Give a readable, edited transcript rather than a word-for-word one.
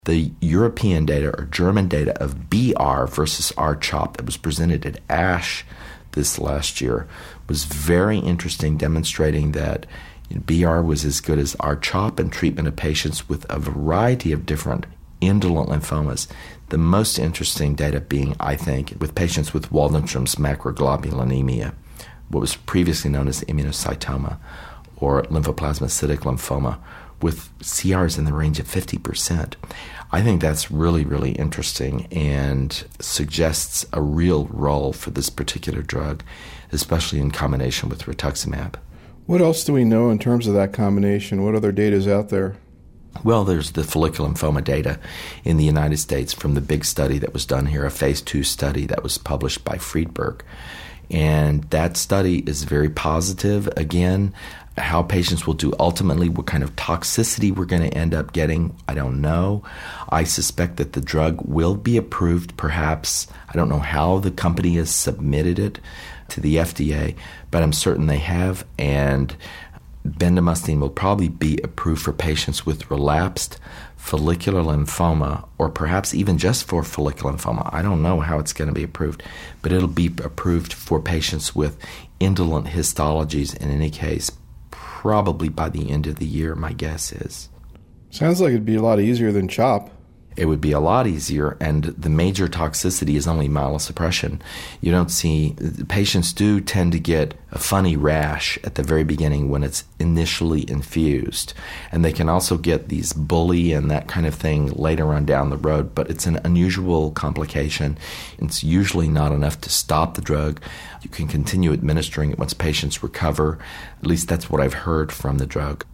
The European data or German data of BR versus R-CHOP that was presented at ASH this last year was very interesting, demonstrating that BR was as good as R-CHOP in treatment of patients with a variety of different indolent lymphomas. The most interesting data being, I think, with patients with Waldenstrom's macroglobulinemia, what was previously known as immunocytoma, or lymphoplasmacytic lymphoma, with CRs in the range of 50%. I think that's really, really interesting and suggests a real role for this particular drug, especially in combination with rituximab. What else do we know in terms of that combination? What other data is out there? Well, there's the follicular lymphoma data in the United States from the big study that was done here, a phase 2 study that was published by Friedberg. And that study is very positive. Again, how patients will do ultimately, what kind of toxicity we're going to end up getting, I don't know. I suspect that the drug will be approved, perhaps. I don't know how the company has submitted it to the FDA, but I'm certain they have. And bendamustine will probably be approved for patients with relapsed follicular lymphoma, or perhaps even just for follicular lymphoma. I don't know how it's going to be approved, but it'll be approved for patients with indolent histologies in any case, probably by the end of the year, my guess is. Sounds like it'd be a lot easier than CHOP. It would be a lot easier, and the major toxicity is only myelosuppression. You don't see, patients do tend to get a funny rash at the very beginning when it's initially infused, and they can also get these bully and that kind of thing later on down the road, but it's an unusual complication. It's usually not enough to stop the drug. You can continue administering it once patients recover. At least that's what I've heard from the drug.